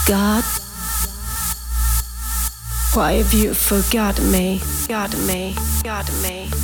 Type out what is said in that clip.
God, why have you forgotten me? Got me, got me.